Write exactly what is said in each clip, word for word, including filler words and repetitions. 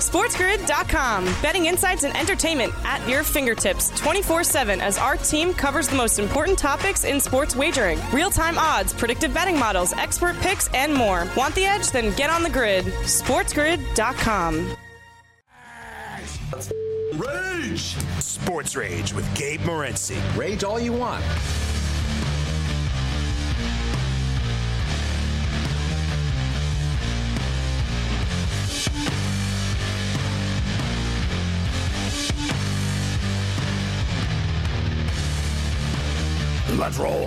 SportsGrid dot com. Betting insights and entertainment at your fingertips twenty-four seven as our team covers the most important topics in sports wagering. Real-time odds, predictive betting models, expert picks, and more. Want the edge? Then get on the grid. SportsGrid dot com. Rage! Sports Rage with Gabe Morency. Rage all you want. Let's roll.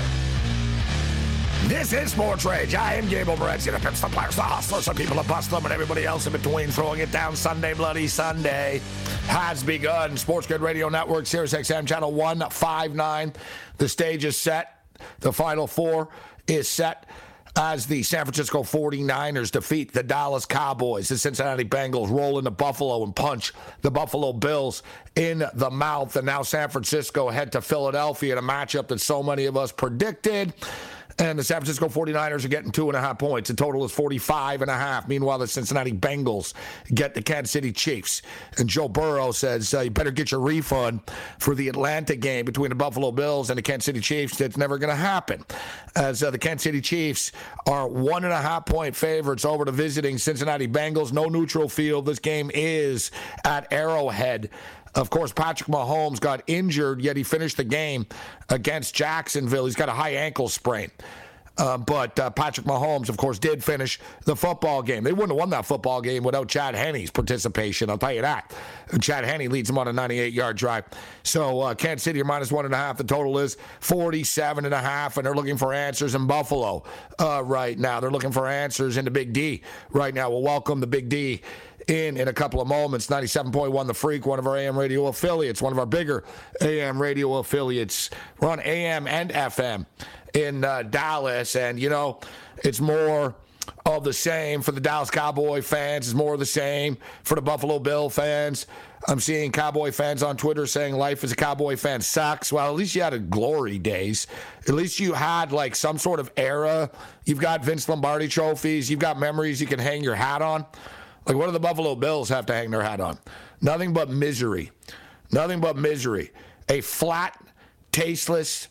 This is Sports Rage. I am Gabe Morency, the pimps, the players, the hustlers, the people that bust them, and everybody else in between. Throwing it down Sunday, Bloody Sunday has begun. Sports Grid Radio Network, Sirius X M, channel one fifty-nine. The stage is set. The Final Four is set as the San Francisco forty-niners defeat the Dallas Cowboys. The Cincinnati Bengals roll into Buffalo and punch the Buffalo Bills in the mouth. And now San Francisco head to Philadelphia in a matchup that so many of us predicted. And the San Francisco forty-niners are getting two and a half points. The total is forty-five and a half. Meanwhile, the Cincinnati Bengals get the Kansas City Chiefs. And Joe Burrow says, uh, you better get your refund for the Atlanta game between the Buffalo Bills and the Kansas City Chiefs. That's never going to happen. As uh, the Kansas City Chiefs are one and a half point favorites over the visiting Cincinnati Bengals. No neutral field. This game is at Arrowhead. Of course, Patrick Mahomes got injured, yet he finished the game against Jacksonville. He's got a high ankle sprain. Uh, but uh, Patrick Mahomes, of course, did finish the football game. They wouldn't have won that football game without Chad Henne's participation, I'll tell you that. Chad Henne leads them on a ninety-eight-yard drive. So uh, Kansas City are minus one and a half. The total is forty-seven and a half, and they're looking for answers in Buffalo uh, right now. They're looking for answers in the Big D right now. We'll welcome the Big D in in a couple of moments. ninety-seven point one The Freak, one of our A M radio affiliates, one of our bigger A M radio affiliates. We're on A M and F M in uh, Dallas, and, you know, it's more of the same for the Dallas Cowboy fans. It's more of the same for the Buffalo Bill fans. I'm seeing Cowboy fans on Twitter saying life as a Cowboy fan sucks. Well, at least you had a glory days. At least you had, like, some sort of era. You've got Vince Lombardi trophies. You've got memories you can hang your hat on. Like, what do the Buffalo Bills have to hang their hat on? Nothing but misery. Nothing but misery. A flat, tasteless,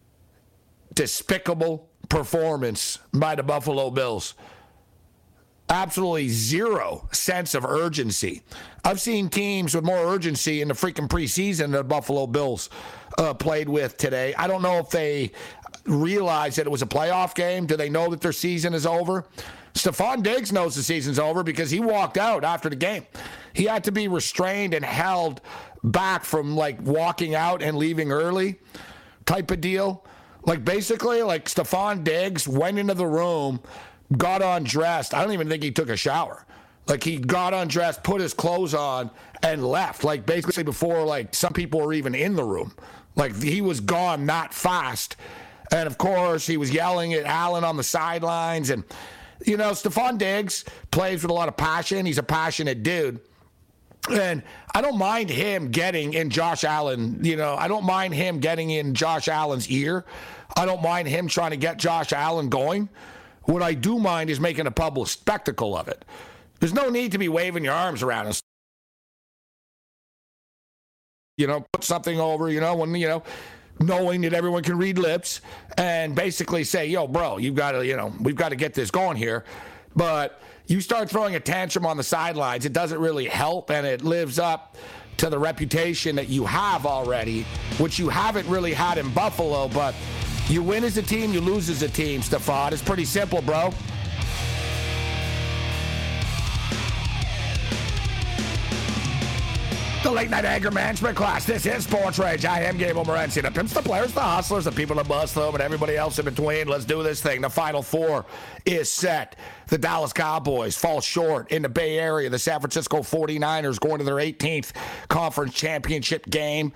despicable performance by the Buffalo Bills. Absolutely zero sense of urgency. I've seen teams with more urgency in the freaking preseason than the Buffalo Bills uh, played with today. I don't know if they realize that it was a playoff game. Do they know that their season is over? Stephon Diggs knows the season's over because he walked out after the game. He had to be restrained and held back from, like, walking out and leaving early type of deal. Like, basically, like, Stephon Diggs went into the room, got undressed. I don't even think he took a shower. Like, he got undressed, put his clothes on, and left. Like, basically before, like, some people were even in the room. Like, he was gone that fast. And, of course, he was yelling at Allen on the sidelines. And, you know, Stephon Diggs plays with a lot of passion. He's a passionate dude. And I don't mind him getting in Josh Allen, you know, I don't mind him getting in Josh Allen's ear. I don't mind him trying to get Josh Allen going. What I do mind is making a public spectacle of it. There's no need to be waving your arms around and, you know, put something over, you know, when, you know, knowing that everyone can read lips and basically say, yo, bro, you've got to, you know, we've got to get this going here. But you start throwing a tantrum on the sidelines, it doesn't really help, and it lives up to the reputation that you have already, which you haven't really had in Buffalo. But you win as a team, you lose as a team, Stephon. It's pretty simple, bro. The late night anger management class. This is Sports Rage. I am Gabe Morency. The pimps, the players, the hustlers, the people that bust them, and everybody else in between. Let's do this thing. The Final Four is set. The Dallas Cowboys fall short in the Bay Area. The San Francisco forty-niners going to their eighteenth conference championship game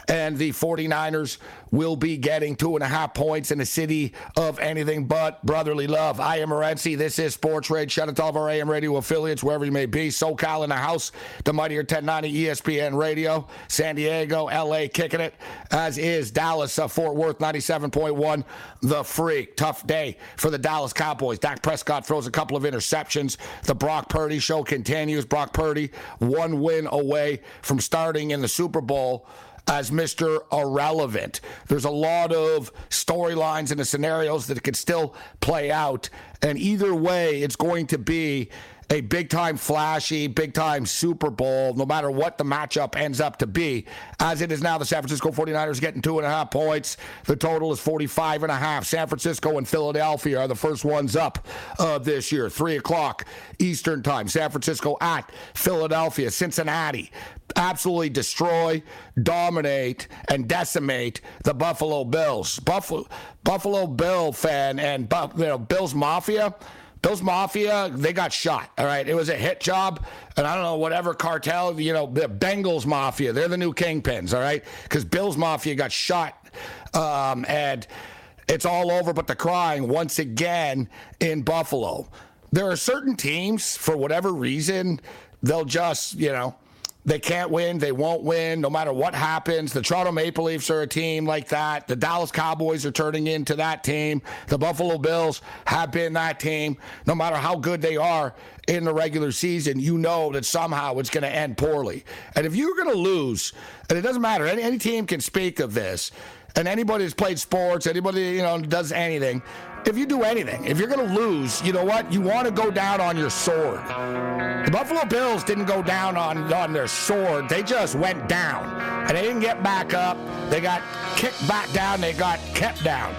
and the 49ers will be getting two and a half points in a city of anything but brotherly love. I am Morency. This is Sports Rage. Shout out to all of our A M radio affiliates, wherever you may be. SoCal in the house, the mightier ten ninety E S P N Radio, San Diego, L A kicking it, as is Dallas, uh, Fort Worth ninety-seven point one, The Freak. Tough day for the Dallas Cowboys. Dak Prescott throws a couple of interceptions. The Brock Purdy show continues. Brock Purdy, one win away from starting in the Super Bowl as Mister Irrelevant. There's a lot of storylines and the scenarios that could still play out, and either way, it's going to be a big-time flashy, big-time Super Bowl, no matter what the matchup ends up to be. As it is now, the San Francisco 49ers getting two and a half points. The total is forty-five and a half. San Francisco and Philadelphia are the first ones up uh, this year. three o'clock Eastern time. San Francisco at Philadelphia. Cincinnati absolutely destroy, dominate, and decimate the Buffalo Bills. Buffalo, Buffalo Bill fan and you know, Bills Mafia. Bills Mafia, they got shot, all right? It was a hit job, and I don't know, whatever cartel, you know, the Bengals Mafia, they're the new kingpins, all right? Because Bills Mafia got shot, um, and it's all over but the crying once again in Buffalo. There are certain teams, for whatever reason, they'll just, you know, they can't win, they won't win, no matter what happens. The Toronto Maple Leafs are a team like that. The Dallas Cowboys are turning into that team. The Buffalo Bills have been that team. No matter how good they are in the regular season, you know that somehow it's going to end poorly. And if you're going to lose, and it doesn't matter, any, any team can speak of this, and anybody who's played sports, anybody, you know, does anything, if you do anything, if you're going to lose, you know what? You want to go down on your sword. The Buffalo Bills didn't go down on, on their sword. They just went down. And they didn't get back up. They got kicked back down. They got kept down.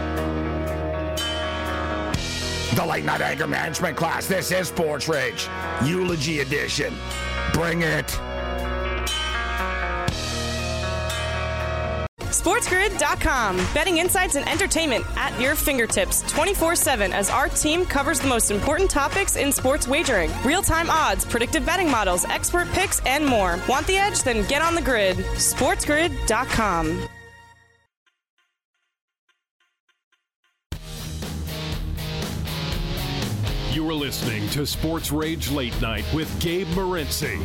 The Late Night Anger Management class. This is Sports Rage. Eulogy edition. Bring it. SportsGrid dot com. Betting insights and entertainment at your fingertips twenty-four seven as our team covers the most important topics in sports wagering. Real-time odds, predictive betting models, expert picks, and more. Want the edge? Then get on the grid. SportsGrid dot com. You are listening to Sports Rage Late Night with Gabe Morency.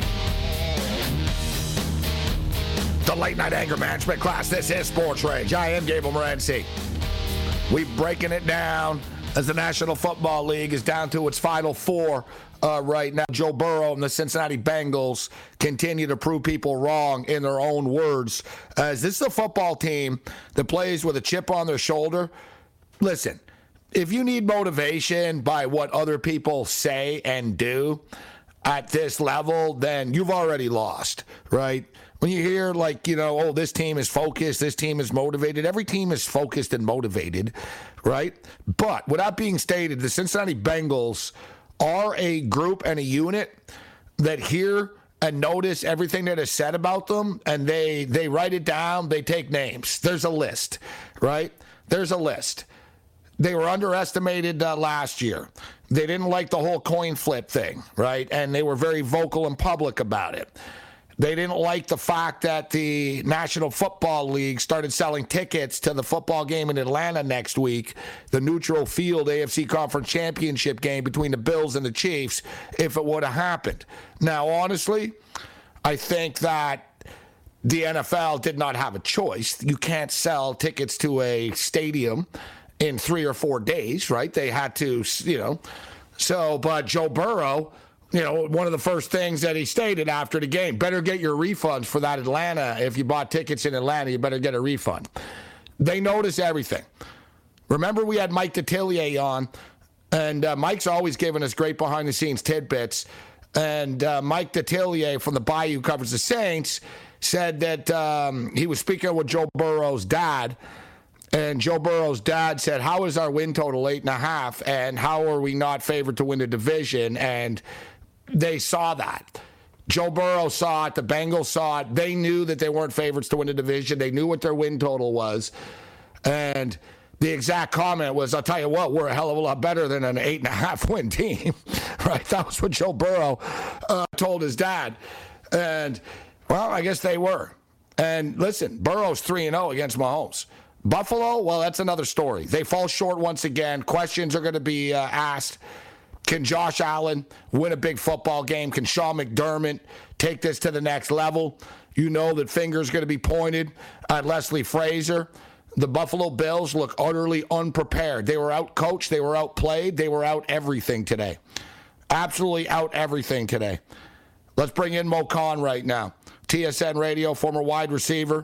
The Late Night Anger Management class. This is Sports Rage. I am Gabe Morency. We're breaking it down as the National Football League is down to its final four uh, right now. Joe Burrow and the Cincinnati Bengals continue to prove people wrong in their own words. As this is a football team that plays with a chip on their shoulder. Listen, if you need motivation by what other people say and do at this level, then you've already lost, right? When you hear, like, you know, oh, this team is focused, this team is motivated, every team is focused and motivated, right? But with that being stated, the Cincinnati Bengals are a group and a unit that hear and notice everything that is said about them, and they, they write it down, they take names. There's a list, right? There's a list. They were underestimated uh, last year. They didn't like the whole coin flip thing, right? And they were very vocal and public about it. They didn't like the fact that the National Football League started selling tickets to the football game in Atlanta next week, the neutral field A F C Conference Championship game between the Bills and the Chiefs, if it would have happened. Now, honestly, I think that the N F L did not have a choice. You can't sell tickets to a stadium in three or four days, right? They had to, you know. So, but Joe Burrow, you know, one of the first things that he stated after the game, better get your refunds for that Atlanta. If you bought tickets in Atlanta, you better get a refund. They notice everything. Remember, we had Mike Detillier on, and uh, Mike's always given us great behind-the-scenes tidbits. And uh, Mike Detillier from the Bayou covers the Saints said that um, he was speaking with Joe Burrow's dad, and Joe Burrow's dad said, how is our win total eight and a half, and how are we not favored to win the division? And they saw that. Joe Burrow saw it. The Bengals saw it. They knew that they weren't favorites to win the division. They knew what their win total was. And the exact comment was, I'll tell you what, we're a hell of a lot better than an eight and a half win team. Right? That was what Joe Burrow uh, told his dad. And, well, I guess they were. And listen, Burrow's three and oh against Mahomes. Buffalo, well, that's another story. They fall short once again. Questions are going to be uh, asked. Can Josh Allen win a big football game? Can Sean McDermott take this to the next level? You know that fingers going to be pointed at Leslie Frazier. The Buffalo Bills look utterly unprepared. They were out-coached. They were outplayed. They were out everything today. Absolutely out everything today. Let's bring in Mo Khan right now. T S N Radio, former wide receiver,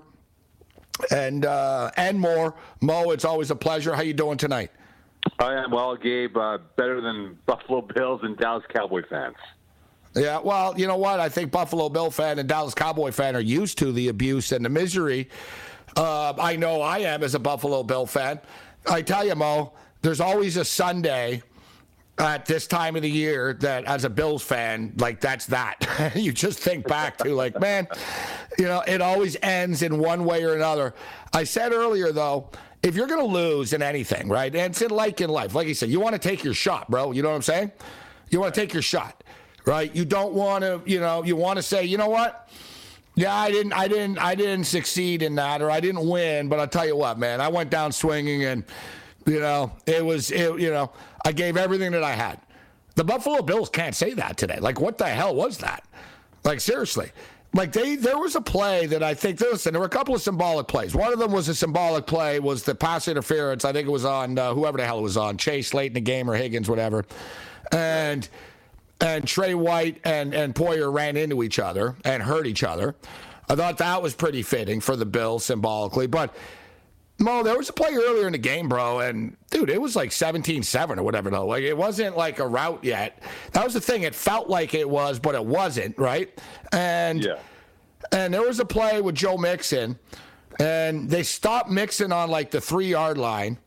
and uh, and more. Mo, it's always a pleasure. How you doing tonight? I am well, Gabe. Uh, better than Buffalo Bills and Dallas Cowboy fans. Yeah, well, you know what? I think Buffalo Bill fan and Dallas Cowboy fan are used to the abuse and the misery. Uh, I know I am as a Buffalo Bill fan. I tell you, Mo, there's always a Sunday at this time of the year that, as a Bills fan, like, that's that. You just think back to, like, man, you know, it always ends in one way or another. I said earlier, though, if you're going to lose in anything, right, and it's in like in life, like you said, you want to take your shot, bro. You know what I'm saying? You want to take your shot, right? You don't want to, you know, you want to say, you know what? Yeah, I didn't, I didn't, I didn't succeed in that, or I didn't win. But I'll tell you what, man, I went down swinging, and you know, it was, it, you know, I gave everything that I had. The Buffalo Bills can't say that today. Like, what the hell was that? Like, seriously. Like, they, there was a play that I think, listen, there were a couple of symbolic plays. One of them was a symbolic play, was the pass interference. I think it was on uh, whoever the hell it was on, Chase late in the game or Higgins, whatever. And and Trey White and, and Poyer ran into each other and hurt each other. I thought that was pretty fitting for the Bills symbolically. But, Mo, there was a play earlier in the game, bro, and, dude, it was like seventeen seven or whatever, though. Like, it wasn't like a rout yet. That was the thing. It felt like it was, but it wasn't, right? And yeah. and there was a play with Joe Mixon, and they stopped Mixon on, like, the three-yard line,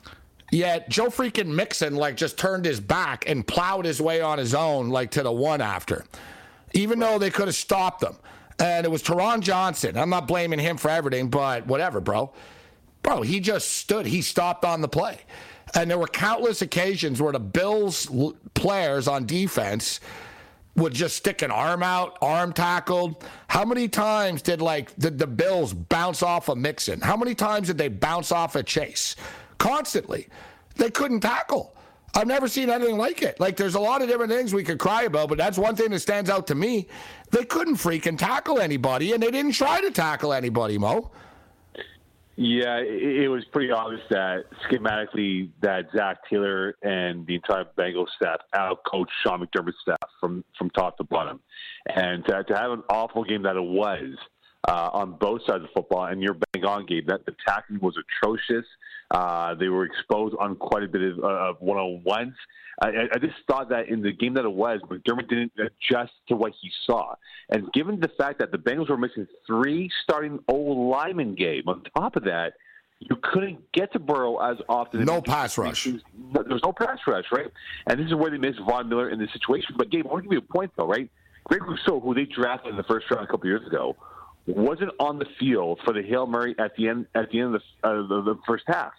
yet Joe freaking Mixon, like, just turned his back and plowed his way on his own, like, to the one after, even though they could have stopped him. And it was Teron Johnson. I'm not blaming him for everything, but whatever, bro. Bro, he just stood. He stopped on the play. And there were countless occasions where the Bills players on defense would just stick an arm out, arm tackled. How many times did, like, did the Bills bounce off of Mixon? How many times did they bounce off of Chase? Constantly. They couldn't tackle. I've never seen anything like it. Like, there's a lot of different things we could cry about, but that's one thing that stands out to me. They couldn't freaking tackle anybody, and they didn't try to tackle anybody, Mo. Yeah, it, it was pretty obvious that schematically that Zach Taylor and the entire Bengals staff out-coached Sean McDermott's staff from, from top to bottom. And to, to have an awful game that it was uh, on both sides of football, and you're bang on, Gabe, that the tackling was atrocious. Uh, they were exposed on quite a bit of, uh, of one-on-ones. I, I just thought that in the game that it was, McDermott didn't adjust to what he saw. And given the fact that the Bengals were missing three starting O-lineman game, on top of that, you couldn't get to Burrow as often. No pass rush. There was no pass rush, right? And this is where they missed Von Miller in this situation. But, Gabe, I want to give you a point, though, right? Greg Rousseau, who they drafted in the first round a couple years ago, wasn't on the field for the Hail Mary at the end at the end of the, uh, the, the first half.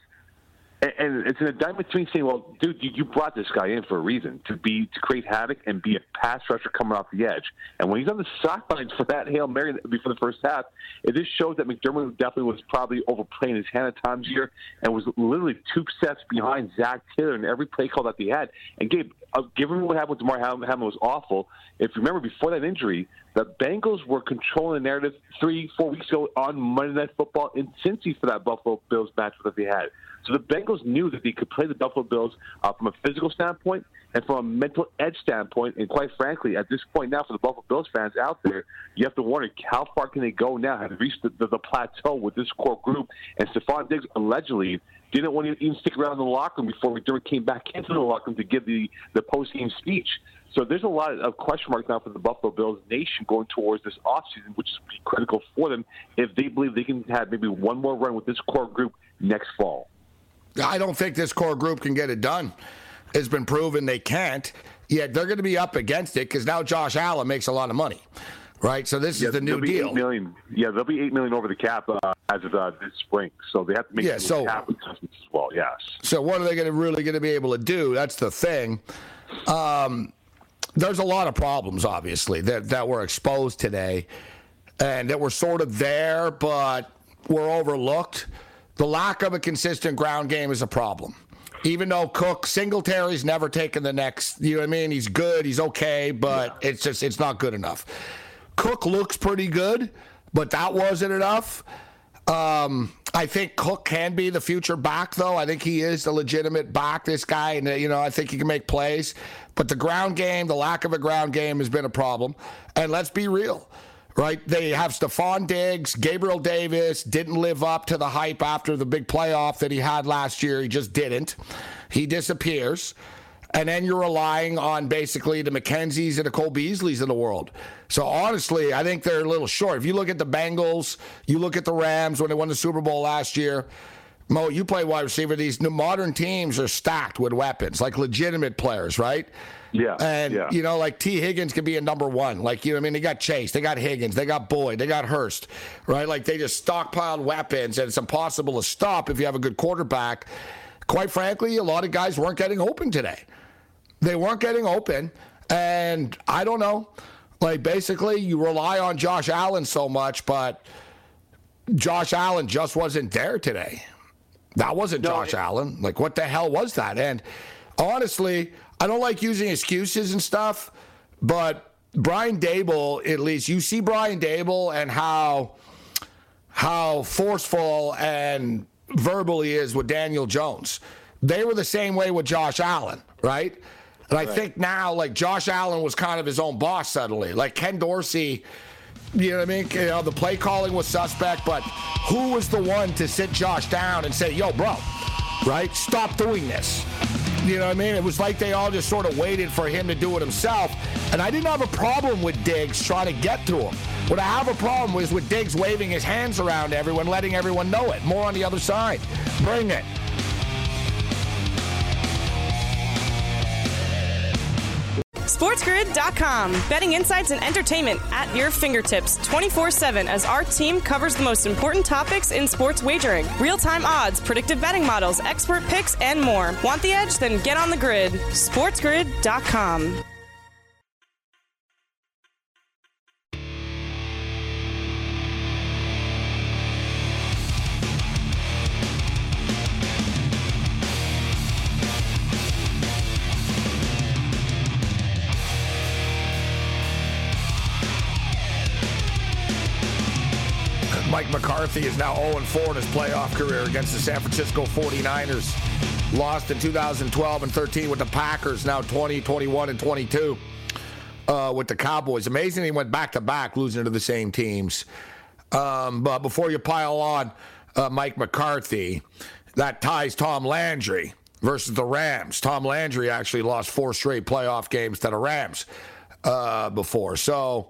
And it's an indictment to me saying, well, dude, you brought this guy in for a reason, to be to create havoc and be a pass rusher coming off the edge. And when he's on the sidelines for that Hail Mary before the first half, it just shows that McDermott definitely was probably overplaying his hand at times here and was literally two steps behind Zach Taylor in every play call that they had. And, Gabe, uh, given what happened with Damar Hamlin was awful, if you remember before that injury, the Bengals were controlling the narrative three, four weeks ago on Monday Night Football in Cincy for that Buffalo Bills match that they had. So the Bengals knew that they could play the Buffalo Bills uh, from a physical standpoint and from a mental edge standpoint. And quite frankly, at this point now for the Buffalo Bills fans out there, you have to wonder how far can they go now? Have they reached the, the, the plateau with this core group? And Stephon Diggs allegedly didn't want to even stick around in the locker room before McDermott came back into the locker room to give the, the post-game speech. So there's a lot of question marks now for the Buffalo Bills nation going towards this offseason, which is pretty critical for them if they believe they can have maybe one more run with this core group next fall. I don't think this core group can get it done. It's been proven they can't, yet they're going to be up against it because now Josh Allen makes a lot of money, right? So this yeah, is the new be deal. eight million, yeah, they'll be eight million dollars over the cap uh, as of uh, this spring. So they have to make yeah, so, cap adjustments as well, yes. So what are they going to really going to be able to do? That's the thing. Um, there's a lot of problems, obviously, that, that were exposed today. and that were sort of there but were overlooked. The lack of a consistent ground game is a problem. Even though Cook, Singletary's never taken the next, you know what I mean? He's good, he's okay, but yeah. it's just, it's not good enough. Cook looks pretty good, but that wasn't enough. Um, I think Cook can be the future back, though. I think he is the legitimate back, this guy, and, you know, I think he can make plays. But the ground game, the lack of a ground game has been a problem. And let's be real. Right, they have Stephon Diggs, Gabriel Davis didn't live up to the hype after the big playoff that he had last year. He just didn't. He disappears. And then you're relying on basically the McKenzies and the Cole Beasleys of the world. So honestly, I think they're a little short. If you look at the Bengals, you look at the Rams when they won the Super Bowl last year, Mo, you play wide receiver. These new modern teams are stacked with weapons, like legitimate players, right? Yeah. And, yeah. you know, like T. Higgins could be a number one. Like, you know what I mean? They got Chase. They got Higgins. They got Boyd. They got Hurst, right? Like, they just stockpiled weapons, and it's impossible to stop if you have a good quarterback. Quite frankly, a lot of guys weren't getting open today. They weren't getting open, and I don't know. Like, basically, you rely on Josh Allen so much, but Josh Allen just wasn't there today. That wasn't no, Josh it, Allen. Like, what the hell was that? And honestly, I don't like using excuses and stuff, but Brian Daboll, at least, you see Brian Daboll and how how forceful and verbal he is with Daniel Jones. They were the same way with Josh Allen, right? And I right. think now, like, Josh Allen was kind of his own boss suddenly. Like, Ken Dorsey, you know what I mean? You know, the play calling was suspect, but who was the one to sit Josh down and say, yo, bro, right? Stop doing this. You know what I mean? It was like they all just sort of waited for him to do it himself. And I didn't have a problem with Diggs trying to get to him. What I have a problem with is with Diggs waving his hands around to everyone, letting everyone know it. More on the other side. Bring it. SportsGrid dot com. Betting insights and entertainment at your fingertips twenty-four seven as our team covers the most important topics in sports wagering. Real-time odds, predictive betting models, expert picks, and more. Want the edge? Then get on the grid. SportsGrid dot com. Mike McCarthy is now oh and four in his playoff career against the San Francisco forty-niners. Lost in two thousand twelve and thirteen with the Packers, now twenty, twenty-one, and twenty-two uh, with the Cowboys. Amazing he went back-to-back losing to the same teams. Um, but before you pile on uh, Mike McCarthy, that ties Tom Landry versus the Rams. Tom Landry actually lost four straight playoff games to the Rams uh, before. So,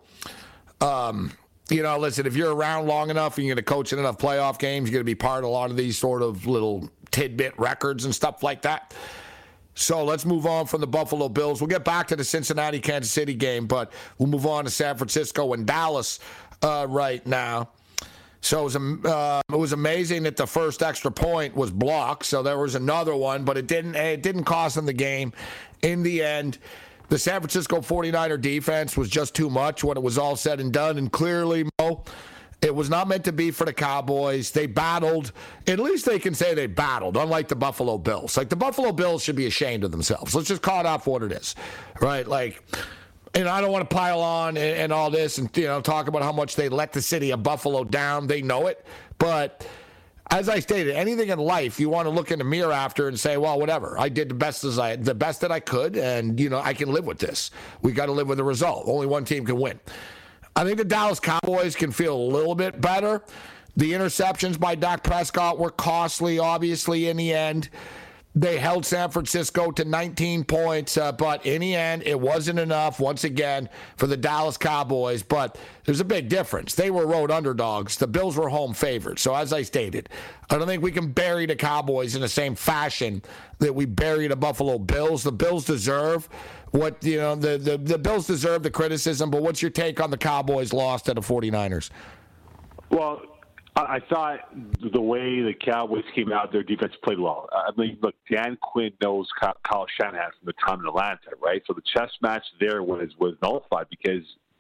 um you know, listen, if you're around long enough and you're going to coach in enough playoff games, you're going to be part of a lot of these sort of little tidbit records and stuff like that. So let's move on from the Buffalo Bills. We'll get back to the Cincinnati-Kansas City game, but we'll move on to San Francisco and Dallas uh, right now. So it was, uh, it was amazing that the first extra point was blocked. So there was another one, but it didn't, it didn't cost them the game in the end. The San Francisco forty-niner defense was just too much when it was all said and done. And clearly, Mo, it was not meant to be for the Cowboys. They battled. At least they can say they battled, unlike the Buffalo Bills. Like, the Buffalo Bills should be ashamed of themselves. Let's just call it out for what it is, right? Like, and I don't want to pile on and, and all this and, you know, talk about how much they let the city of Buffalo down. They know it. But as I stated, anything in life you want to look in the mirror after and say, well, whatever. I did the best as I the best that I could, and, you know, I can live with this. We got to live with the result. Only one team can win. I think the Dallas Cowboys can feel a little bit better. The interceptions by Dak Prescott were costly, obviously, in the end. They held San Francisco to nineteen points, uh, but in the end, it wasn't enough, once again, for the Dallas Cowboys. But there's a big difference. They were road underdogs. The Bills were home favorites. So as I stated, I don't think we can bury the Cowboys in the same fashion that we buried the Buffalo Bills. The Bills deserve what, you know, the, the, the Bills deserve the criticism, but what's your take on the Cowboys' loss to the forty-niners? Well, I thought the way the Cowboys came out, their defense played well. I mean, look, Dan Quinn knows Kyle Shanahan from the time in Atlanta, right? So the chess match there was was nullified because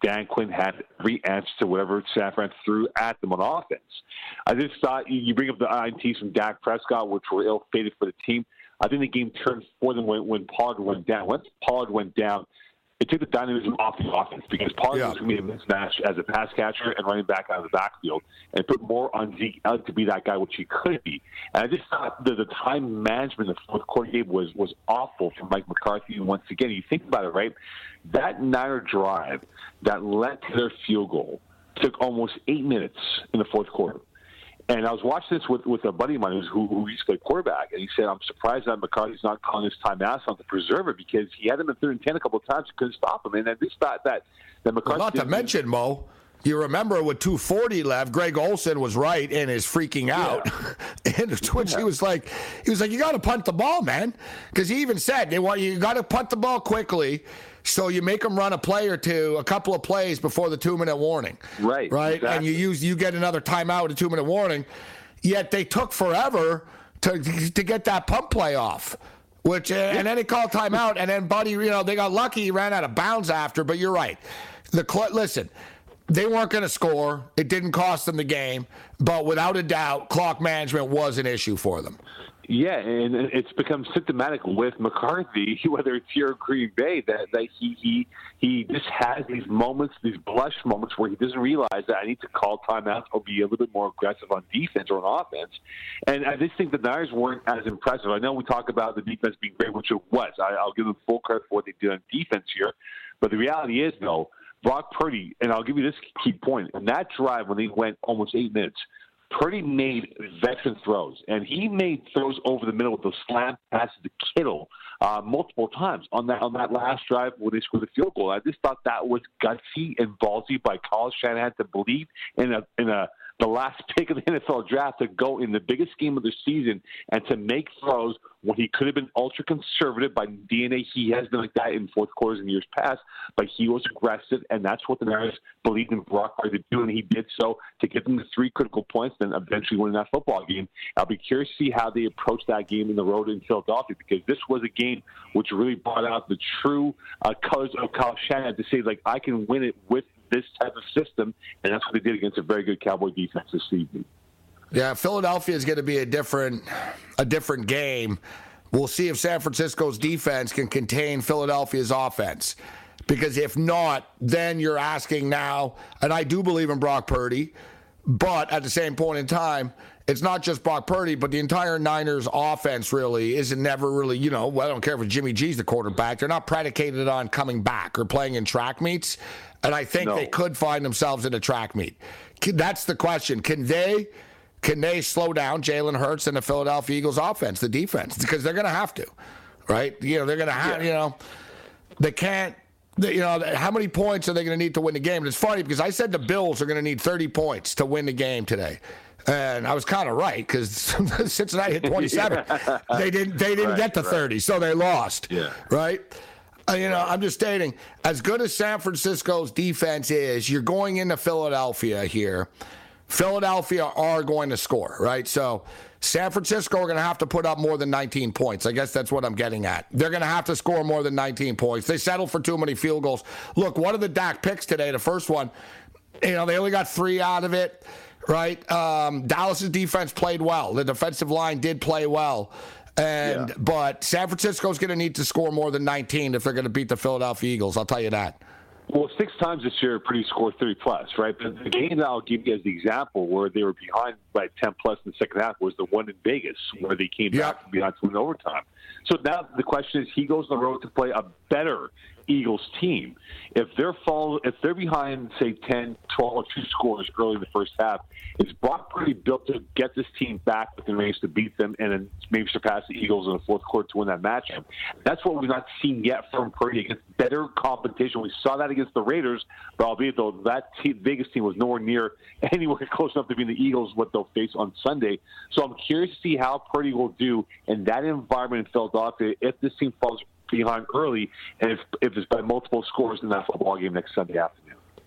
Dan Quinn had every answer to whatever San Fran threw at them on offense. I just thought you bring up the I N Ts from Dak Prescott, which were ill-fated for the team. I think the game turned for them when, when Pollard went down. Once Pollard went down, it took the dynamism off the offense because Pollard yeah. was going to be a mismatch as a pass catcher and running back out of the backfield and put more on Zeke Elliott to be that guy, which he could be. And I just thought that the time management in the fourth quarter game was, was awful from Mike McCarthy. And once again, you think about it, right? That Niner drive that led to their field goal took almost eight minutes in the fourth quarter. And I was watching this with, with a buddy of mine who, who used to play quarterback, and he said, I'm surprised that McCarthy's not calling his timeouts on to preserve it because he had him in third and ten a couple of times and couldn't stop him. And I just thought that, that McCarthy... Well, not to mention, Mo, you remember with two forty left, Greg Olsen was right in his freaking out. Yeah. In Twitch, yeah. he was like, he was like, you got to punt the ball, man. Because he even said, they want you got to punt the ball quickly. So you make them run a play or two, a couple of plays before the two-minute warning. Right. Right? Exactly. And you use you get another timeout with a two-minute warning. Yet they took forever to to get that pump play off. Which and then they called timeout, and then Buddy, you know, they got lucky, he ran out of bounds after, but you're right. The listen, they weren't going to score. It didn't cost them the game, but without a doubt, clock management was an issue for them. Yeah, and it's become symptomatic with McCarthy, whether it's here or Green Bay, that, that he, he he just has these moments, these blush moments where he doesn't realize that I need to call timeouts or be a little bit more aggressive on defense or on offense. And I just think the Niners weren't as impressive. I know we talk about the defense being great, which it was. I, I'll give them full credit for what they did on defense here. But the reality is, though, Brock Purdy, and I'll give you this key point, in that drive when they went almost eight minutes, Purdy made veteran throws, and he made throws over the middle with those slam passes to Kittle uh, multiple times on that on that last drive when they scored the field goal. I just thought that was gutsy and ballsy by Kyle Shanahan to believe in a in a the last pick of the N F L draft to go in the biggest game of the season and to make throws when he could have been ultra conservative. By D N A, he has been like that in fourth quarters in years past, but he was aggressive, and that's what the Niners believed in Brock Purdy to do, and he did so to get them to three critical points, then eventually winning that football game. I'll be curious to see how they approach that game in the road in Philadelphia, because this was a game which really brought out the true uh, colors of Kyle Shanahan to say, like, I can win it with this type of system, and that's what they did against a very good Cowboy defense this season. Yeah, Philadelphia is going to be a different, a different game. We'll see if San Francisco's defense can contain Philadelphia's offense, because if not, then you're asking now, and I do believe in Brock Purdy, but at the same point in time, it's not just Brock Purdy, but the entire Niners offense really isn't never really, you know, well, I don't care if Jimmy G's the quarterback. They're not predicated on coming back or playing in track meets. And I think no. they could find themselves in a track meet. That's the question. Can they can they slow down Jalen Hurts and the Philadelphia Eagles offense, the defense? Because they're going to have to, right? You know, they're going to have, yeah. you know, they can't, they, you know, how many points are they going to need to win the game? And it's funny because I said the Bills are going to need thirty points to win the game today. And I was kind of right, because Cincinnati hit twenty-seven. yeah. They didn't they didn't right, get to right. thirty, so they lost, yeah. right? Uh, you know, I'm just stating, as good as San Francisco's defense is, you're going into Philadelphia here. Philadelphia are going to score, right? So San Francisco are going to have to put up more than nineteen points. I guess that's what I'm getting at. They're going to have to score more than nineteen points. They settled for too many field goals. Look, one of the Dak picks today, the first one, you know, they only got three out of it, right? Um, Dallas's defense played well. The defensive line did play well. And yeah. But San Francisco's going to need to score more than nineteen if they're going to beat the Philadelphia Eagles. I'll tell you that. Well, six times this year, pretty scored thirty plus, right? But the game that I'll give you as the example where they were behind by ten plus in the second half was the one in Vegas, where they came yeah. back behind to win overtime. So now the question is, he goes on the road to play a better Eagles team. If they're fall, if they're behind, say, ten, twelve, or two scores early in the first half, is Brock Purdy built to get this team back within range to beat them and then maybe surpass the Eagles in the fourth quarter to win that matchup? That's what we've not seen yet from Purdy against better competition. We saw that against the Raiders, but albeit though that team, Vegas team was nowhere near anywhere close enough to be the Eagles what they'll face on Sunday. So I'm curious to see how Purdy will do in that environment in Philadelphia if this team falls behind early, and if, if it's by multiple scores in that football game next Sunday afternoon.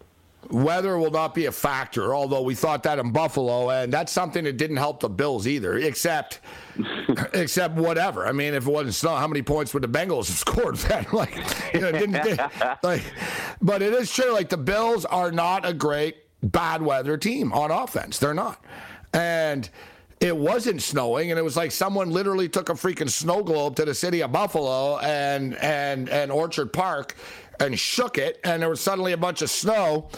weather will not be a factor, although we thought that in Buffalo, and that's something that didn't help the Bills either, except except whatever. I mean, if it wasn't snow, how many points would the Bengals have scored then? Like, you know, didn't they, like, but it is true, like, the Bills are not a great bad weather team on offense. They're not. And it wasn't snowing, and it was like someone literally took a freaking snow globe to the city of Buffalo and and and Orchard Park and shook it, and there was suddenly a bunch of snow.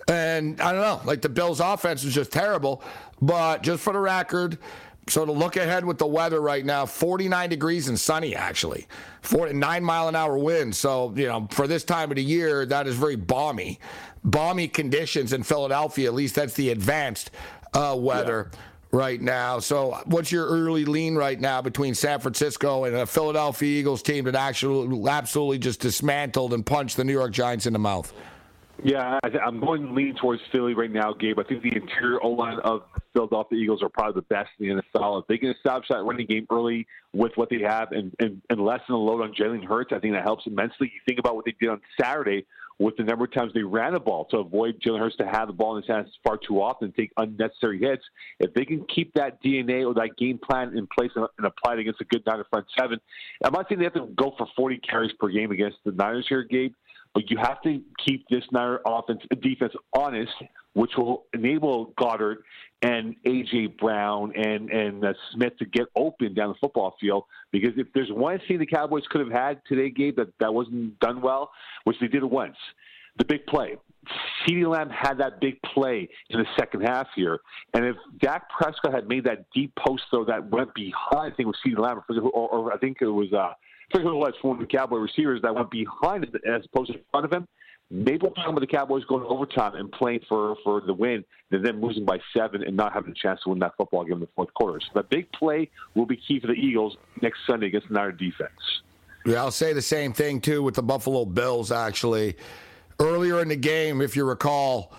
And I don't know, like, the Bills' offense was just terrible. But just for the record, so to look ahead with the weather right now, forty-nine degrees and sunny, actually. forty-nine mile an hour wind. So, you know, for this time of the year, that is very balmy. Balmy conditions in Philadelphia, at least that's the advanced uh, weather yeah. right now. So what's your early lean right now between San Francisco and a Philadelphia Eagles team that actually absolutely just dismantled and punched the New York Giants in the mouth? Yeah, I th- I'm going leaning towards Philly right now, Gabe. I think the interior O-line of the Philadelphia Eagles are probably the best in the N F L. If they can establish that running game early with what they have and, and, and lessen the load on Jalen Hurts, I think that helps immensely. You think about what they did on Saturday with the number of times they ran the ball to avoid Jalen Hurts to have the ball in his hands far too often and take unnecessary hits. If they can keep that D N A or that game plan in place and, and apply it against a good Niner front seven, I'm not saying they have to go for forty carries per game against the Niners here, Gabe, but you have to keep this Niner offense defense honest, which will enable Goddard and A J. Brown and, and uh, Smith to get open down the football field. Because if there's one thing the Cowboys could have had today, Gabe, that, that wasn't done well, which they did it once, the big play. CeeDee Lamb had that big play in the second half here. And if Dak Prescott had made that deep post throw that went behind, I think it was CeeDee Lamb, or, or I think it was uh, – I think it was one of the Cowboy receivers that went behind him as opposed to in front of him. Maybe we're talking about the Cowboys going to overtime and playing for, for the win, and then losing by seven and not having a chance to win that football game in the fourth quarter. So that big play will be key for the Eagles next Sunday against the Niner defense. Yeah, I'll say the same thing, too, with the Buffalo Bills, actually. Earlier in the game, if you recall,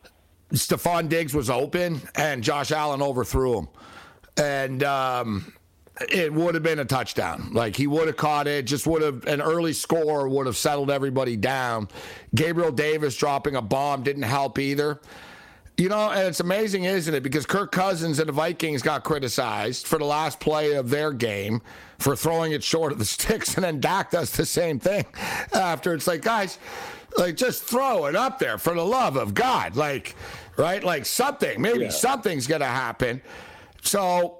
Stephon Diggs was open, and Josh Allen overthrew him. And um, it would have been a touchdown. Like, he would have caught it, just would have, an early score would have settled everybody down. Gabriel Davis dropping a bomb didn't help either. You know, and it's amazing, isn't it? Because Kirk Cousins and the Vikings got criticized for the last play of their game for throwing it short of the sticks, and then Dak does the same thing after. It's like, guys, like, just throw it up there for the love of God. Like, right? Like, something, maybe yeah. something's going to happen. So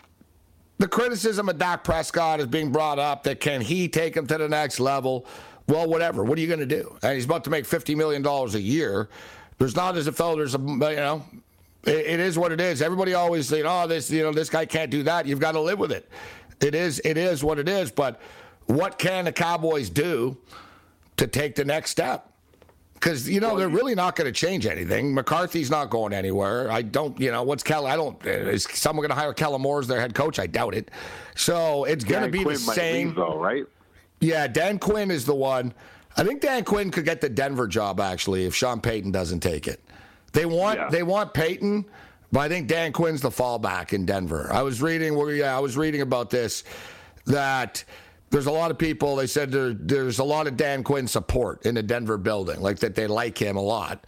the criticism of Dak Prescott is being brought up that can he take him to the next level? Well, whatever. What are you going to do? And he's about to make fifty million dollars a year. There's not as if though there's a, you know, it, it is what it is. Everybody always say, oh, this, you know, this guy can't do that. You've got to live with it. It is, it is what it is. But what can the Cowboys do to take the next step? Because, you know, they're really not going to change anything. McCarthy's not going anywhere. I don't, you know, what's Kel? I don't, is someone going to hire Kellen Moore as their head coach? I doubt it. So it's going to be Quinn the same. Leave, though, right? Yeah, Dan Quinn is the one. I think Dan Quinn could get the Denver job, actually, if Sean Payton doesn't take it. They want yeah. they want Payton, but I think Dan Quinn's the fallback in Denver. I was reading, well, yeah, I was reading about this, that there's a lot of people, they said there, there's a lot of Dan Quinn support in the Denver building, like that they like him a lot.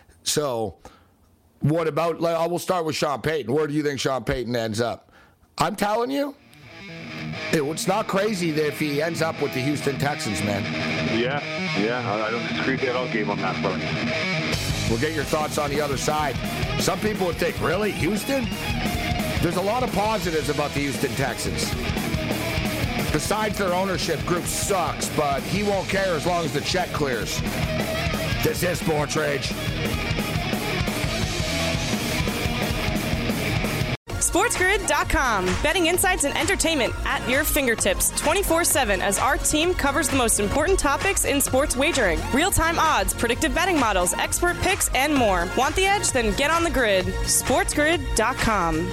So what about, I will start with Sean Payton. Where do you think Sean Payton ends up? I'm telling you, it's not crazy that if he ends up with the Houston Texans, man. Yeah, yeah, I don't disagree at all, Gabe, on that front. We'll get your thoughts on the other side. Some people would think, really, Houston? There's a lot of positives about the Houston Texans. Besides their ownership group sucks, but he won't care as long as the check clears. This is Sports Rage. SportsGrid dot com. Betting insights and entertainment at your fingertips twenty-four seven as our team covers the most important topics in sports wagering. Real-time odds, predictive betting models, expert picks, and more. Want the edge? Then get on the grid. SportsGrid dot com.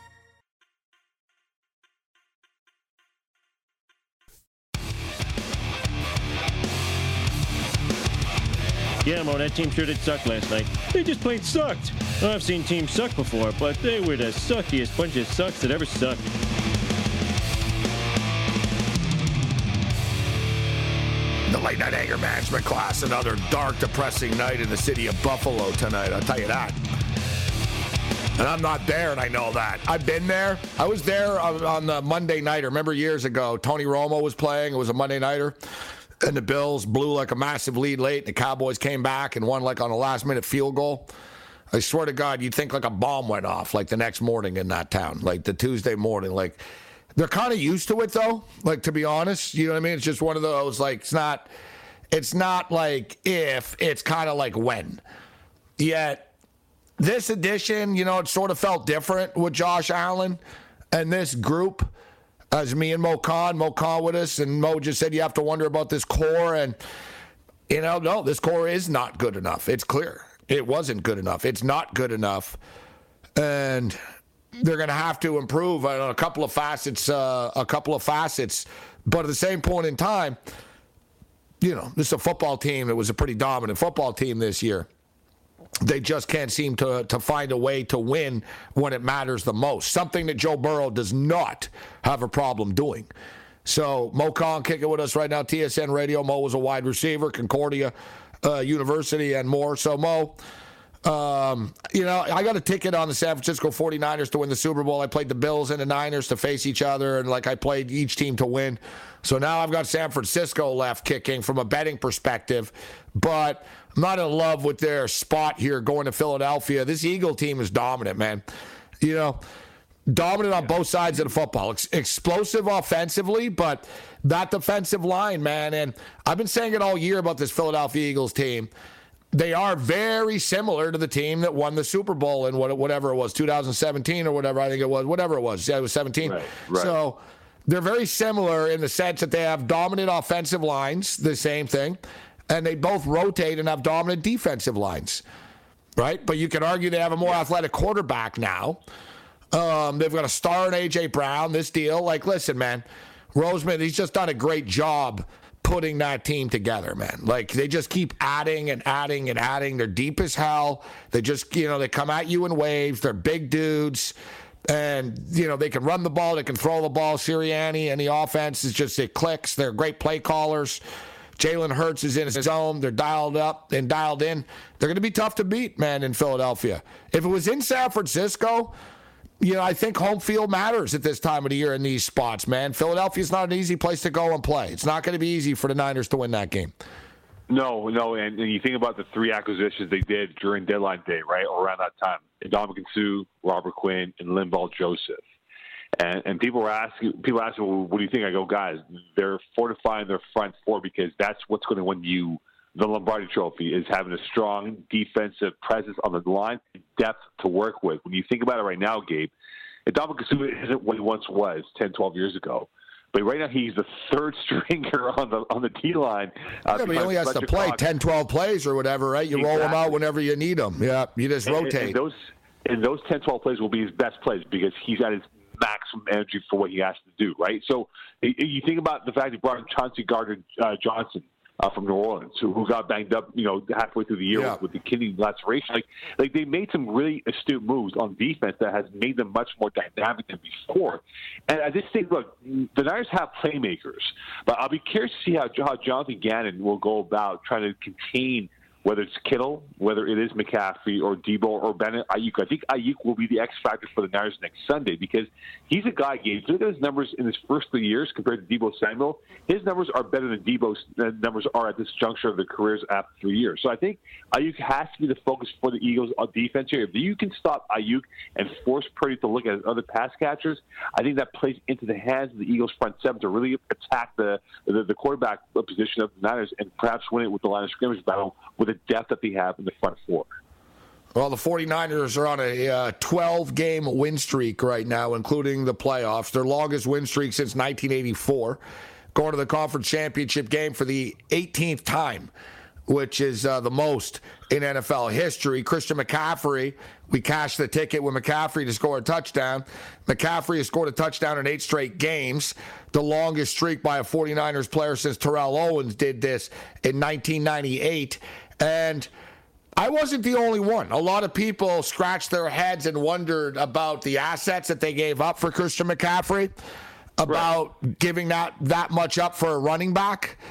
Yeah, Mo, that team sure did suck last night. They just plain sucked. Oh, I've seen teams suck before, but they were the suckiest bunch of sucks that ever sucked. The late night anger management class, another dark, depressing night in the city of Buffalo tonight, I'll tell you that. And I'm not there, and I know that. I've been there. I was there on, on the Monday nighter. Remember years ago, Tony Romo was playing. It was a Monday nighter. And the Bills blew like a massive lead late. And the Cowboys came back and won like on a last-minute field goal. I swear to God, you'd think like a bomb went off like the next morning in that town, like the Tuesday morning. Like, they're kind of used to it, though, like, to be honest. You know what I mean? It's just one of those, like, it's not, it's not like if, it's kind of like when. Yet, this edition, you know, it sort of felt different with Josh Allen and this group as me and Mo Khan, Mo Khan with us, and Mo just said you have to wonder about this core, and, you know, no, this core is not good enough. It's clear. It wasn't good enough. It's not good enough, and they're going to have to improve on a couple of facets, uh, a couple of facets, but at the same point in time, you know, this is a football team that was a pretty dominant football team this year. They just can't seem to to find a way to win when it matters the most. Something that Joe Burrow does not have a problem doing. So Mo Khan kicking with us right now, T S N Radio. Mo was a wide receiver, Concordia uh, University, and more. So Mo, um, you know, I got a ticket on the San Francisco forty-niners to win the Super Bowl. I played the Bills and the Niners to face each other, and like I played each team to win. So now I've got San Francisco left kicking from a betting perspective, but I'm not in love with their spot here going to Philadelphia. This Eagle team is dominant, man. You know, dominant on both sides of the football. Ex- explosive offensively, but that defensive line, man. And I've been saying it all year about this Philadelphia Eagles team. They are very similar to the team that won the Super Bowl in what, whatever it was, two thousand seventeen or whatever, I think it was, whatever it was. Yeah, it was seventeen. Right, right. So they're very similar in the sense that they have dominant offensive lines, the same thing. And they both rotate and have dominant defensive lines, right? But you can argue they have a more athletic quarterback now. Um, they've got a star in A J. Brown, this deal. Like, listen, man, Roseman, he's just done a great job putting that team together, man. Like, they just keep adding and adding and adding. They're deep as hell. They just, you know, they come at you in waves. They're big dudes. And, you know, they can run the ball. They can throw the ball. Sirianni and the offense is just, it clicks. They're great play callers. Jalen Hurts is in his zone. They're dialed up and dialed in. They're going to be tough to beat, man, in Philadelphia. If it was in San Francisco, you know, I think home field matters at this time of the year in these spots, man. Philadelphia's not an easy place to go and play. It's not going to be easy for the Niners to win that game. No, no, and, and you think about the three acquisitions they did during deadline day, right, or around that time. Ndamukong Suh, Robert Quinn, and Linval Joseph. And, and people were asking, people ask me, well, what do you think? I go, guys, they're fortifying their front four because that's what's going to win you the Lombardi Trophy, is having a strong defensive presence on the line and depth to work with. When you think about it right now, Gabe, Ndamukong Suh isn't what he once was ten, twelve years ago. But right now he's the third stringer on the on the D-line. Uh, yeah, but he only has to play Cox. ten, twelve plays or whatever, right? You exactly. roll them out whenever you need them. Yeah, you just rotate. And, and those, and those ten, twelve plays will be his best plays because he's at his maximum energy for what he has to do, right? So you think about the fact he brought in Chauncey Gardner-Johnson uh, from New Orleans, who, who got banged up, you know, halfway through the year yeah. with, with the kidney laceration. Like, like they made some really astute moves on defense that has made them much more dynamic than before. And I just think, look, the Niners have playmakers, but I'll be curious to see how, how Jonathan Gannon will go about trying to contain whether it's Kittle, whether it is McCaffrey or Debo or Bennett, Ayuk. I think Ayuk will be the X factor for the Niners next Sunday because he's a guy, Gabe. Look at his numbers in his first three years compared to Debo Samuel. His numbers are better than Debo's numbers are at this juncture of their careers after three years. So I think Ayuk has to be the focus for the Eagles on defense here. If you can stop Ayuk and force Purdy to look at other pass catchers, I think that plays into the hands of the Eagles front seven to really attack the the, the quarterback position of the Niners and perhaps win it with the line of scrimmage battle with a depth that they have in the front four. Well, the forty-niners are on a uh, twelve-game win streak right now, including the playoffs. Their longest win streak since nineteen eighty-four. Going to the conference championship game for the eighteenth time, which is uh, the most in N F L history. Christian McCaffrey, we cashed the ticket with McCaffrey to score a touchdown. McCaffrey has scored a touchdown in eight straight games, the longest streak by a forty-niners player since Terrell Owens did this in nineteen ninety-eight. And I wasn't the only one. A lot of people scratched their heads and wondered about the assets that they gave up for Christian McCaffrey, about right. giving that, that much up for a running back.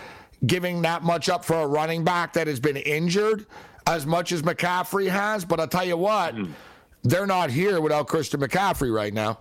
giving that much up for a running back that has been injured as much as McCaffrey has. But I'll tell you what, mm. they're not here without Christian McCaffrey right now.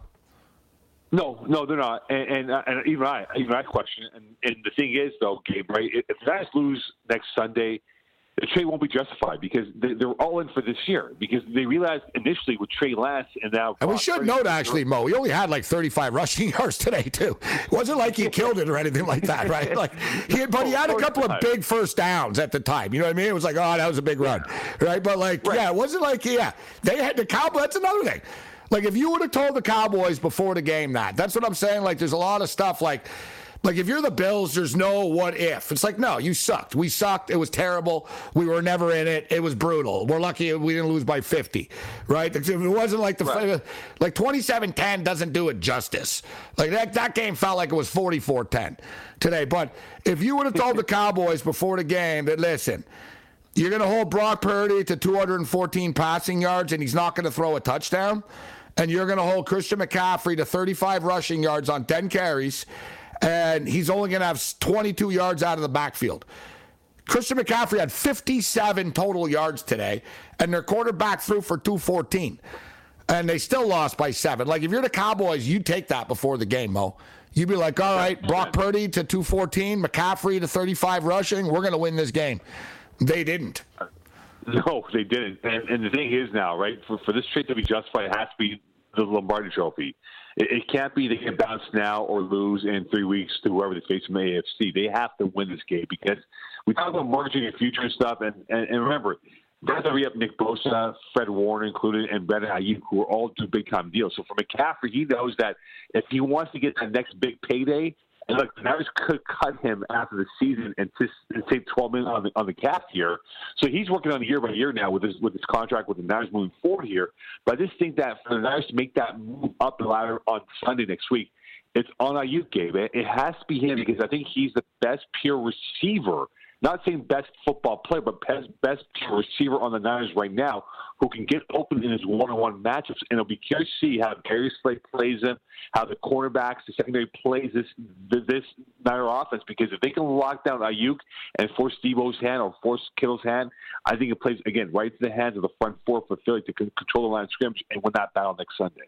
No, no, they're not. And, and, uh, and even I, even I question it. And, and the thing is, though, Gabe, right? If the guys lose next Sunday, the trade won't be justified because they, they're all in for this year because they realized initially with Trey Lance and now. And we should note, actually, Mo, he only had like thirty-five rushing yards today, too. It wasn't like he killed it or anything like that, right? Like he had, but he had a couple of big first downs at the time. You know what I mean? It was like, oh, that was a big run, right? But like, right. yeah, it wasn't like, yeah, they had the Cowboys. That's another thing. Like if you would have told the Cowboys before the game that, that's what I'm saying. Like there's a lot of stuff like. Like, if you're the Bills, there's no what if. It's like, no, you sucked. We sucked. It was terrible. We were never in it. It was brutal. We're lucky we didn't lose by fifty, right? It wasn't like the right. like twenty-seven ten doesn't do it justice. Like, that, that game felt like it was forty-four ten today. But if you would have told the Cowboys before the game that, listen, you're going to hold Brock Purdy to two hundred fourteen passing yards and he's not going to throw a touchdown, and you're going to hold Christian McCaffrey to thirty-five rushing yards on ten carries, and he's only going to have twenty-two yards out of the backfield. Christian McCaffrey had fifty-seven total yards today, and their quarterback threw for two fourteen. And they still lost by seven. Like, if you're the Cowboys, you take that before the game, Mo. You'd be like, all right, Brock Purdy to two fourteen, McCaffrey to thirty-five rushing. We're going to win this game. They didn't. No, they didn't. And, and the thing is now, right, for, for this trade to be justified, it has to be the Lombardi Trophy. It, it can't be they get bounced now or lose in three weeks to whoever they face from the A F C. They have to win this game because we talk about margin and future and stuff. And, and, and remember, they have to re-up Nick Bosa, Fred Warner included, and Brandon Ayuk, who are all do big-time deals. So for McCaffrey, he knows that if he wants to get that next big payday, and look, the Niners could cut him after the season and, just, and save twelve million dollars on the on the cap here. So he's working on year by year now with his with his contract with the Niners moving forward here. But I just think that for the Niners to make that move up the ladder on Sunday next week, it's on Ayuk, Gabe. It, it has to be him because I think he's the best pure receiver. Not saying best football player, but best, best pure receiver on the Niners right now who can get open in his one-on-one matchups. And it'll be curious to see how Darius Slay plays him, how the cornerbacks, the secondary plays this this Niner offense. Because if they can lock down Ayuk and force Deebo's hand or force Kittle's hand, I think it plays, again, right to the hands of the front four for Philly to control the line of scrimmage and win that battle next Sunday.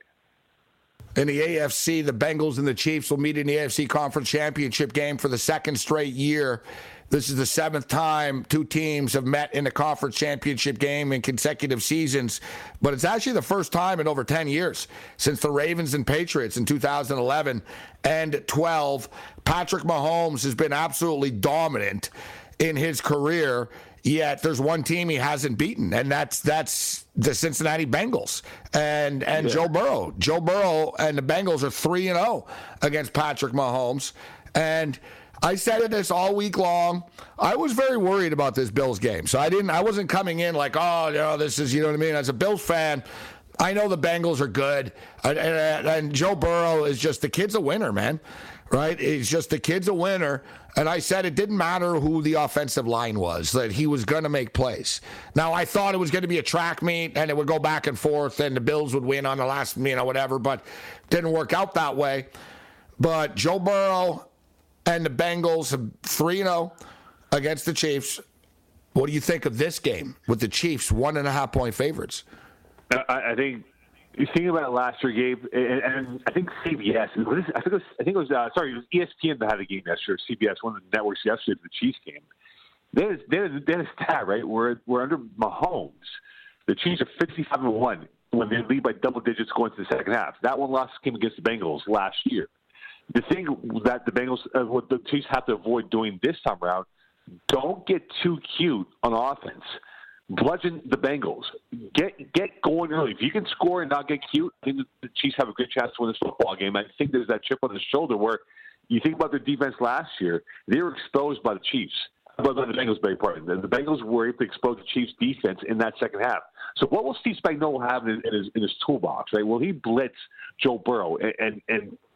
In the A F C, the Bengals and the Chiefs will meet in the A F C Conference Championship game for the second straight year. This is the seventh time two teams have met in the conference championship game in consecutive seasons, but it's actually the first time in over ten years since the Ravens and Patriots in two thousand eleven and twelve. Patrick Mahomes has been absolutely dominant in his career, yet there's one team he hasn't beaten, and that's that's the Cincinnati Bengals and and yeah. Joe Burrow. Joe Burrow and the Bengals are three and oh against Patrick Mahomes, and I said this all week long. I was very worried about this Bills game. So I didn't I wasn't coming in like, oh, you know, this is, you know what I mean? As a Bills fan, I know the Bengals are good. And, and, and Joe Burrow is just, the kid's a winner, man. Right? He's just, the kid's a winner. And I said it didn't matter who the offensive line was, that he was going to make plays. Now, I thought it was going to be a track meet and it would go back and forth and the Bills would win on the last, you know, whatever, but didn't work out that way. But Joe Burrow and the Bengals have three and oh against the Chiefs. What do you think of this game with the Chiefs one and a half point favorites? I, I think you think about it last year, Gabe, and, and I think C B S. I think it was. I think it was. Uh, sorry, it was E S P N that had a game yesterday. C B S, one of the networks yesterday, for the Chiefs game. There's there's there's a stat, right? We're we're under Mahomes. The Chiefs are fifty-five and one when they lead by double digits going to the second half. That one loss came against the Bengals last year. The thing that the Bengals, uh, what the Chiefs have to avoid doing this time around, don't get too cute on offense. Bludgeon the Bengals. Get get going early. If you can score and not get cute, I think the Chiefs have a good chance to win this football game. I think there's that chip on the shoulder where you think about their defense last year, they were exposed by the Chiefs. By the Bengals, beg pardon. The Bengals were able to expose the Chiefs' defense in that second half. So what will Steve Spagnuolo have in his, in his, in his toolbox? Right? Will he blitz Joe Burrow and, and, and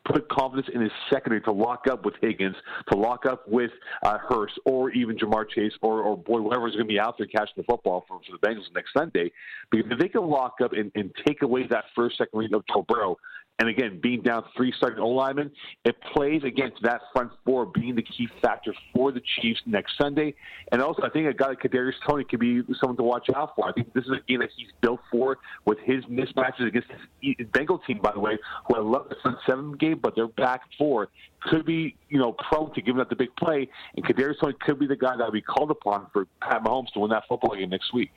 put confidence in his secondary to lock up with Higgins, to lock up with uh, Hurst, or even Jamar Chase, or, or boy, whoever's going to be out there catching the football for, for the Bengals next Sunday. Because if they can lock up and, and take away that first, second read of Joe Burrow, and again, being down three starting O-linemen, it plays against that front four being the key factor for the Chiefs next Sunday. And also, I think a guy like Kadarius Toney could be someone to watch out for. I think this is a game that he's built for with his mismatches against his Bengal team, by the way, who I love the front seven game, but their back four could be, you know, prone to giving up the big play. And Kadarius Toney could be the guy that will be called upon for Pat Mahomes to win that football game next week.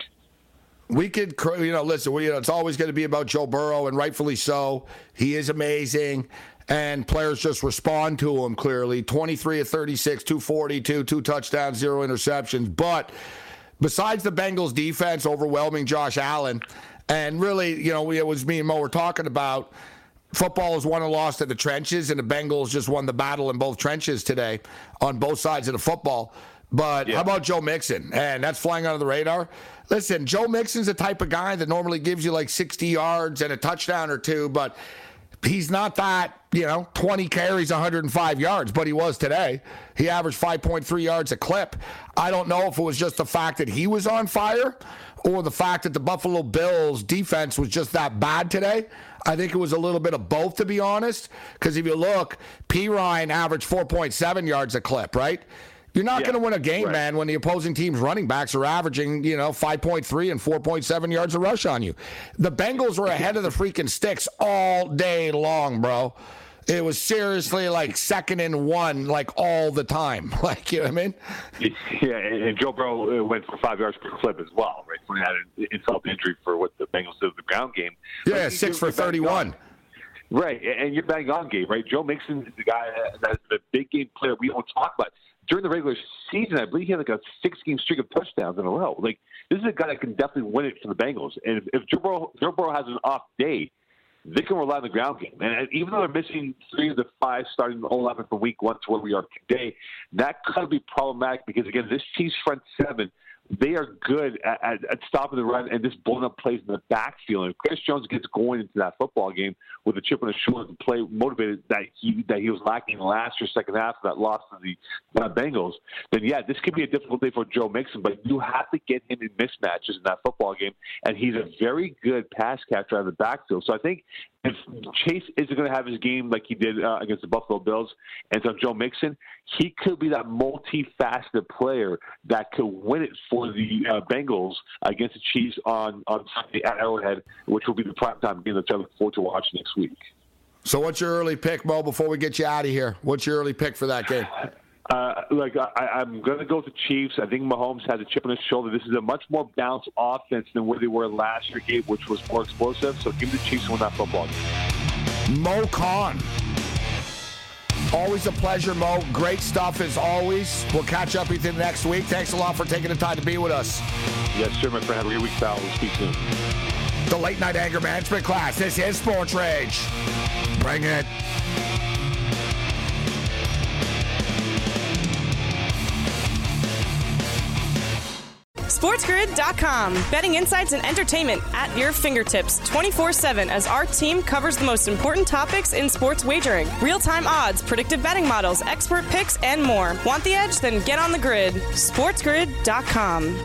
We could, you know, listen, we, you know, it's always going to be about Joe Burrow, and rightfully so. He is amazing, and players just respond to him clearly. twenty-three of thirty-six, two forty-two, two touchdowns, zero interceptions. But besides the Bengals defense overwhelming Josh Allen, and really, you know, it was me and Mo were talking about, football is won and lost in the trenches, and the Bengals just won the battle in both trenches today on both sides of the football. But yeah. How about Joe Mixon? And that's flying under the radar. Listen, Joe Mixon's the type of guy that normally gives you like sixty yards and a touchdown or two, but he's not that, you know, twenty carries, one hundred five yards, but he was today. He averaged five point three yards a clip. I don't know if it was just the fact that he was on fire or the fact that the Buffalo Bills defense was just that bad today. I think it was a little bit of both, to be honest, because if you look, P. Ryan averaged four point seven yards a clip, right? You're not yeah, going to win a game, right. man, when the opposing team's running backs are averaging, you know, five point three and four point seven yards a rush on you. The Bengals were ahead of the freaking sticks all day long, bro. It was seriously like second and one, like all the time. Like, you know what I mean? Yeah, and Joe Burrow went for five yards per clip as well, right? When he had an insult injury for what the Bengals did in the ground game. Yeah, like, six for thirty-one. Right, and you're bang on game, right? Joe Mixon is the guy that's the big game player we don't talk about. During the regular season, I believe he had like a six-game streak of touchdowns in a row. Like, this is a guy that can definitely win it for the Bengals. And if, if Joe Burrow, Joe Burrow has an off day, they can rely on the ground game. And even though they're missing three of the five starting O-linemen from week one to where we are today, that could be problematic because, again, this Chiefs front seven, they are good at, at, at stopping the run and just blowing up plays in the backfield. And if Chris Jones gets going into that football game with a chip on his shoulder to play motivated that he that he was lacking in the last or second half of that loss to the uh, Bengals, then yeah, this could be a difficult day for Joe Mixon. But you have to get him in mismatches in that football game, and he's a very good pass catcher out of the backfield. So I think if Chase isn't going to have his game like he did uh, against the Buffalo Bills, and so Joe Mixon, he could be that multifaceted player that could win it for the uh, Bengals against the Chiefs on, on Sunday at Arrowhead, which will be the primetime game that I look forward to watching next week. So what's your early pick, Mo, before we get you out of here? What's your early pick for that game? Uh, like I, I'm going to go with the Chiefs. I think Mahomes has a chip on his shoulder. This is a much more balanced offense than where they were last year, Gabe, which was more explosive. So give me the Chiefs to win that football game. Mo Khan. Always a pleasure, Mo. Great stuff as always. We'll catch up with you next week. Thanks a lot for taking the time to be with us. Yes, sir, my friend. Have a great week, pal. We'll speak soon. The Late Night Anger Management class. This is Sports Rage. Bring it. SportsGrid dot com. Betting insights and entertainment at your fingertips twenty-four seven as our team covers the most important topics in sports wagering. Real-time odds, predictive betting models, expert picks, and more. Want the edge? Then get on the grid. SportsGrid dot com.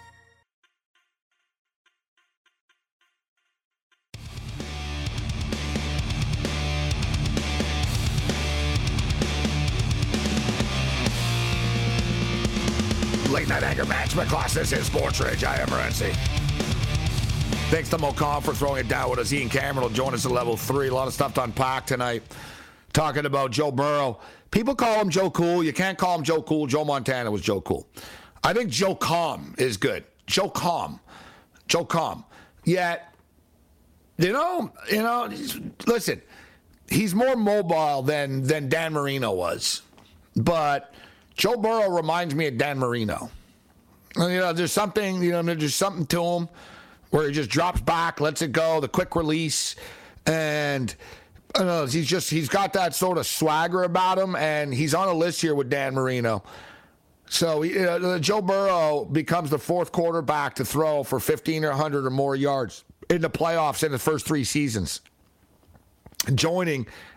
Late Night Anger Management class. This is Sports Rage. I am Morency. Thanks to Mo Khan for throwing it down with us. Ian Cameron will join us at level three. A lot of stuff to unpack tonight. Talking about Joe Burrow. People call him Joe Cool. You can't call him Joe Cool. Joe Montana was Joe Cool. I think Joe Calm is good. Joe Calm. Joe Calm. Yet, you know, you know, listen, he's more mobile than, than Dan Marino was. But Joe Burrow reminds me of Dan Marino. And, you know, there's something, you know, there's something to him where he just drops back, lets it go, the quick release, and I don't know, he's just he's got that sort of swagger about him, and he's on a list here with Dan Marino. So you know, Joe Burrow becomes the fourth quarterback to throw for fifteen or one hundred or more yards in the playoffs in the first three seasons, joining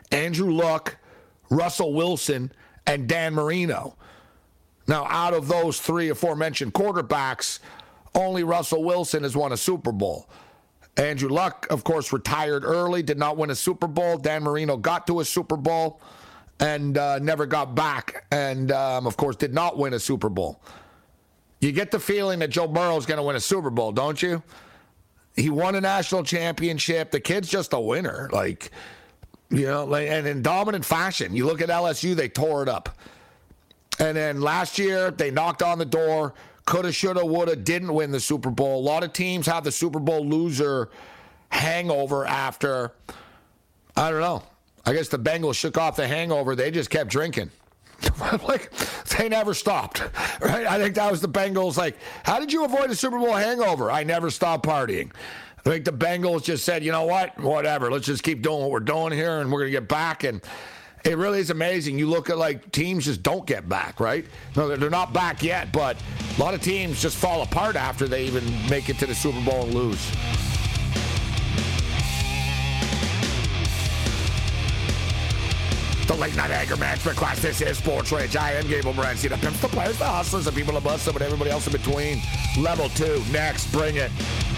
Andrew Luck, Russell Wilson, and Dan Marino. Now, out of those three aforementioned quarterbacks, only Russell Wilson has won a Super Bowl. Andrew Luck, of course, retired early, did not win a Super Bowl. Dan Marino got to a Super Bowl and uh, never got back, and, um, of course, did not win a Super Bowl. You get the feeling that Joe Burrow is going to win a Super Bowl, don't you? He won a national championship. The kid's just a winner, like, you know, like, and in dominant fashion. You look at L S U, they tore it up. And then last year, they knocked on the door. Coulda, shoulda, woulda, didn't win the Super Bowl. A lot of teams have the Super Bowl loser hangover after, I don't know. I guess the Bengals shook off the hangover. They just kept drinking. Like, they never stopped, right? I think that was the Bengals. Like, how did you avoid a Super Bowl hangover? I never stopped partying. I think the Bengals just said, you know what? Whatever. Let's just keep doing what we're doing here, and we're going to get back. And it really is amazing. You look at, like, teams just don't get back, right? No, they're not back yet, but a lot of teams just fall apart after they even make it to the Super Bowl and lose. The late night anger management class. This is Sports Rage. I am Gable Morency. The pimps, the players, the hustlers, the people above us, and everybody else in between. Level two. Next. Bring it.